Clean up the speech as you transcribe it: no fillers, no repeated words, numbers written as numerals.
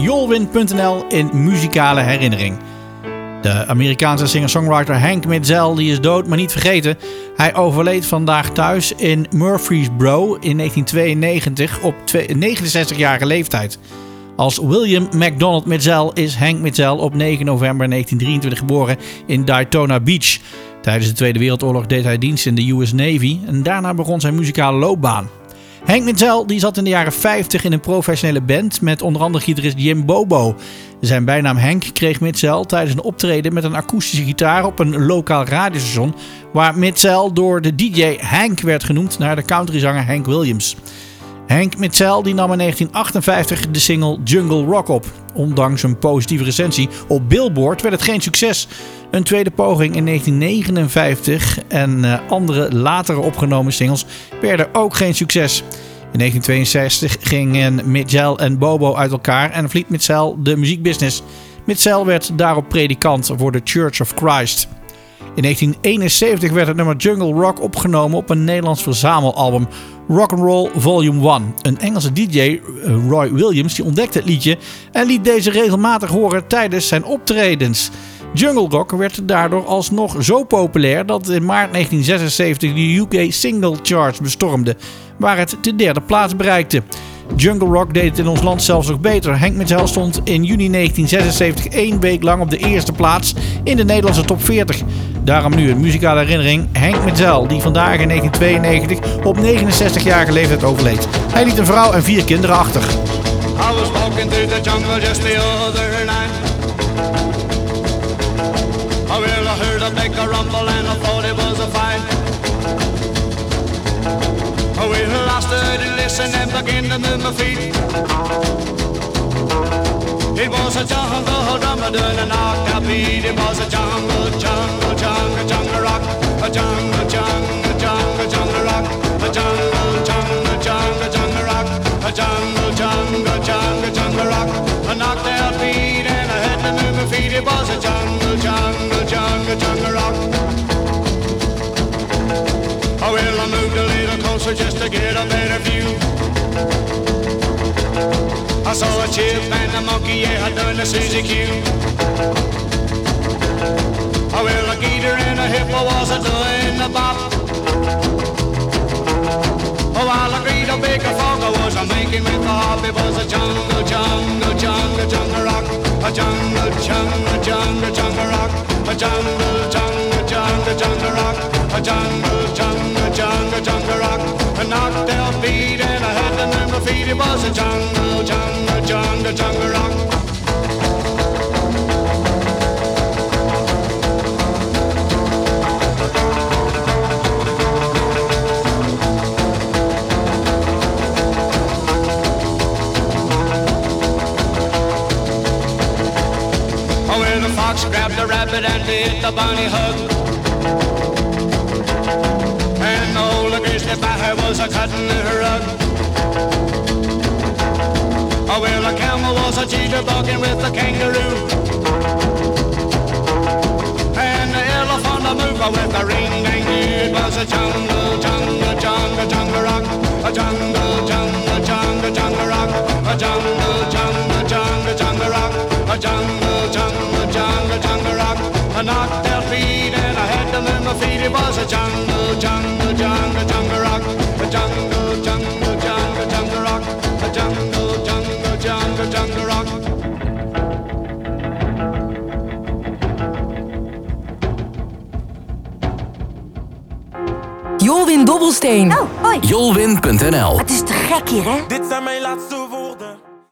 Jolwin.nl in muzikale herinnering. De Amerikaanse singer-songwriter Hank Mizell die is dood, maar niet vergeten. Hij overleed vandaag thuis in Murfreesboro in 1992 op 69-jarige leeftijd. Als William McDonald Mizell is Hank Mizell op 9 november 1923 geboren in Daytona Beach. Tijdens de Tweede Wereldoorlog deed hij dienst in de US Navy en daarna begon zijn muzikale loopbaan. Hank Mizell die zat in de jaren 50 in een professionele band met onder andere gitarist Jim Bobo. Zijn bijnaam Hank kreeg Mizell tijdens een optreden met een akoestische gitaar op een lokaal radiostation, waar Mizell door de DJ Hank werd genoemd naar de countryzanger Hank Williams. Hank Mizell die nam in 1958 de single Jungle Rock op. Ondanks een positieve recensie op Billboard werd het geen succes. Een tweede poging in 1959 en andere latere opgenomen singles werden ook geen succes. In 1962 gingen Mizell en Bobo uit elkaar en verliet Mizell de muziekbusiness. Mizell werd daarop predikant voor de Church of Christ. In 1971 werd het nummer Jungle Rock opgenomen op een Nederlands verzamelalbum Rock'n'Roll Volume 1. Een Engelse DJ, Roy Williams, die ontdekte het liedje en liet deze regelmatig horen tijdens zijn optredens. Jungle Rock werd daardoor alsnog zo populair dat in maart 1976 de UK Single Charts bestormde, waar het de derde plaats bereikte. Jungle Rock deed het in ons land zelfs nog beter. Hank Mizell stond in juni 1976 1 week lang op de eerste plaats in de Nederlandse top 40. Daarom nu een muzikale herinnering. Hank Mizell, die vandaag in 1992 op 69-jarige leeftijd overleed. Hij liet een vrouw en 4 kinderen achter. I was walking through the jungle just the other night. Oh, well, I heard a big rumble and I thought it was a fight. Oh, well, I stood and listened and began to move my feet. It was a jungle drummer doing a knockout beat. It was a jungle, jungle, jungle, jungle rock. A jungle, jungle, jungle, jungle rock. A jungle, jungle, jungle, jungle rock. A jungle, jungle, jungle, jungle rock. A knocked out beat and I had to move my feet. It was a jungle, jungle, jungle, jungle rock. Oh, well, I moved a little closer just to get a better view. I saw a chip and a monkey, yeah, I done the Suzy Q. Oh, well, a gator and a hippo was a doing the bop. Oh, while a great a big frog was a making with the hop. It was a jungle, jungle, jungle, jungle rock. A jungle, jungle, jungle, jungle rock. A jungle, jungle, jungle, jungle rock. A jungle, jungle, jungle, jungle rock. A knocked out beat and I had to move my feet. It was a jungle, jungle, jungle, jungle rock. Oh, well, the fox grabbed the rabbit and did the bunny hug. And the old grizzly bear was a cutting her rug. Oh, well, a camel was a jitterbugging with the kangaroo. And the elephant a mover with a ring-dang-doo. It was a jungle, jungle, jungle, jungle rock. A jungle, jungle, jungle, jungle rock. A jungle, jungle, jungle, jungle rock. A jungle, jungle, jungle, jungle rock. A knocked out beat and I had to move my feet. It was a jungle, jungle, jungle, jungle rock. A jungle, jungle, jungle, jungle rock. A jungle, jungle, jungle, jungle rock. Jolwin Dobbelsteen. Oh, hoi. Jolwin.nl. Het is te gek hier, hè? Dit zijn mijn laatste